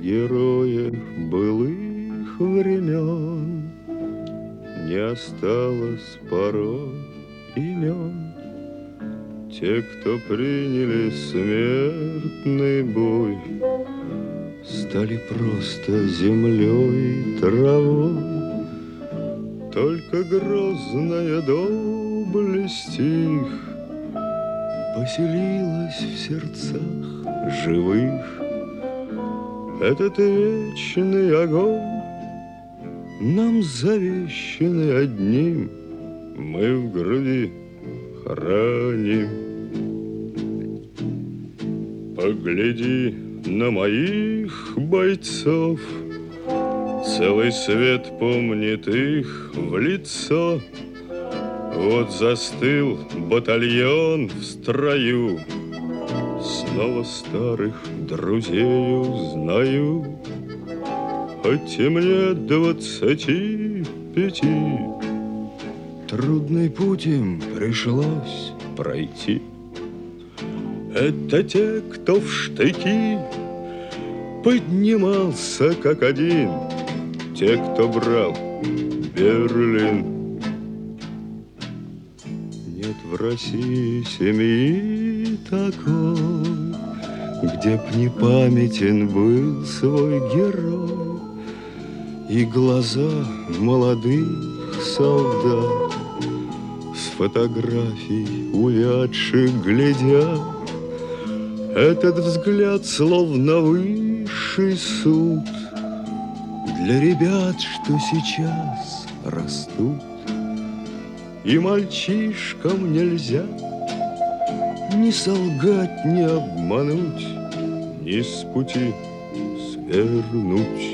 героев былых времен не осталось порой имен. Те, кто приняли смертный бой, стали просто землей и травой. Только грозная доблесть их поселилась в сердцах живых. Этот вечный огонь, нам завещанный одним, мы в груди храним. Погляди на моих бойцов, целый свет помнит их в лицо. Вот застыл батальон в строю, снова старых друзей узнаю. Хоть и мне 25, трудный путь им пришлось пройти. Это те, кто в штыки поднимался как один, те, кто брал Берлин. Нет в России семьи такой, где б не памятен был свой герой. И глаза молодых солдат с фотографий увядших глядят. Этот взгляд словно высший суд для ребят, что сейчас растут. И мальчишкам нельзя ни солгать, ни обмануть, ни с пути свернуть.